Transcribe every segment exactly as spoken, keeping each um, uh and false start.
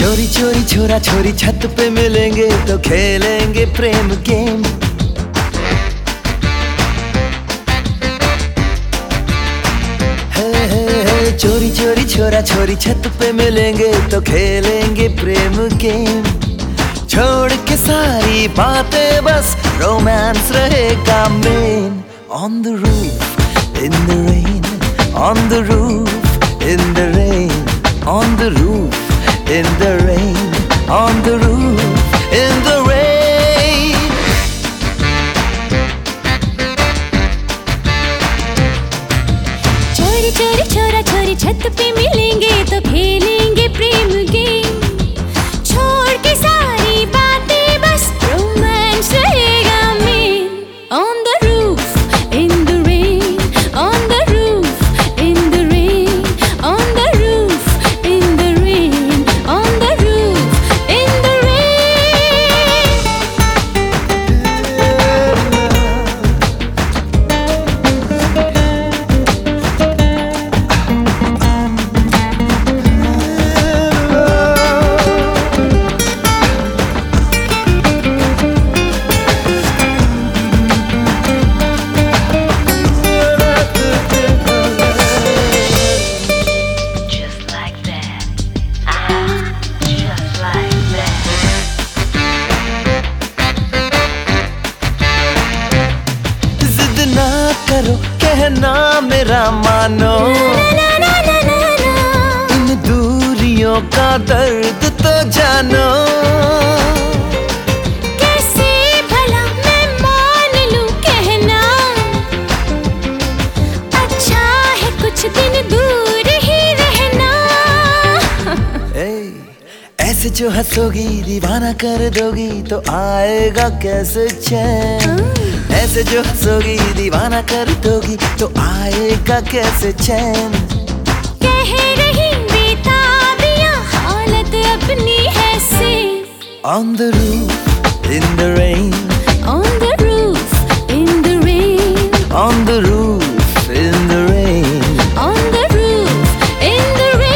चोरी चोरी छोरा छोरी छत पे मिलेंगे तो खेलेंगे प्रेम गेम। हे हे हे चोरी चोरी छोरा छोरी छत पे मिलेंगे तो खेलेंगे प्रेम गेम। छोड़ के सारी बातें बस रोमांस रहेगा main. On the roof in the rain, on the roof in the rain, on the roof in the rain, on the roof in the rain. चोरी चोरी छोरा छोरी छत पे मिलेंगे तो खेलेंगे प्रेम गेम। छोड़ के सारी बातें बस रोमांस रहेगा main. On the roof in the rain, on the roof in the rain, on the roof in the rain, on the roof in the rain. करो कहना मेरा मानो, ना ना ना ना ना। इन दूरियों का दर्द तो जानो। कैसे भला मैं मान लूं कहना, अच्छा है कुछ दिन दूर ही रहना। ए, ऐसे जो हंसोगी दीवाना कर दोगी तो आएगा कैसे चैन। ऐसे जो हंसोगी दीवाना कर दोगी तो आएगा कैसे चैन। कह रही बेताबियां हालत अपनी है safe. On the roof in the rain, On the roof in the rain, on the roof in the rain, on the roof in the rain.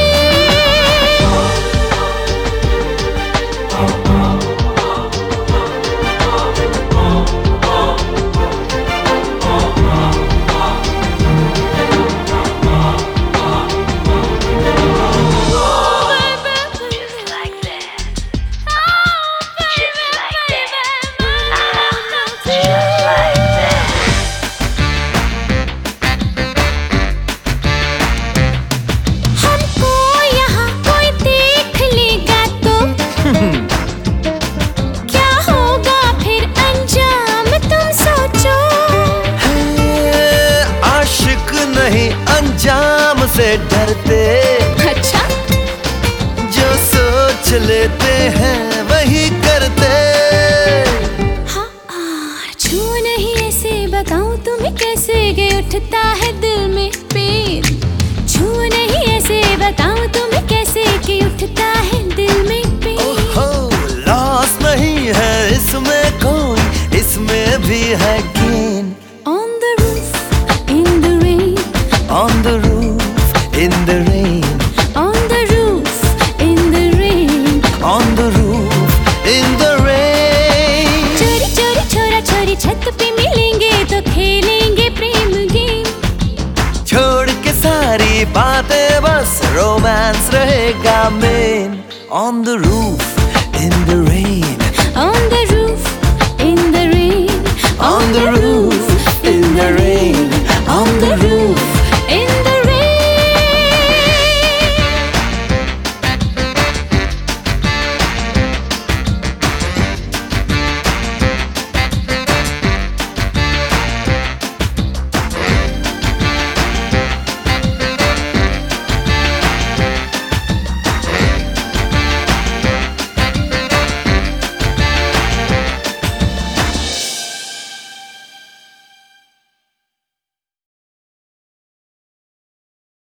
नहीं अंजाम से डरते, अच्छा जो सोच लेते हैं वही करते। हाँ, छू नहीं ऐसे बताऊं तुम्हें कैसे के उठता है दिल में पीर। छू नहीं ऐसे बताऊं तुम्हें कैसे के उठता है दिल में पीर। ओहो लॉस नहीं है इसमें कोई, इसमें भी है gain. On the roof in the rain, On the roof in the rain, on the roof in the rain, on the roof in the rain. चोरी चोरी छोरा छोरी छत पे मिलेंगे तो खेलेंगे प्रेम गेम। छोड़ के सारी बातें बस रोमांस रहेगा main. On the roof in the rain, On the roof in the rain, on the roof in the rain, on the roof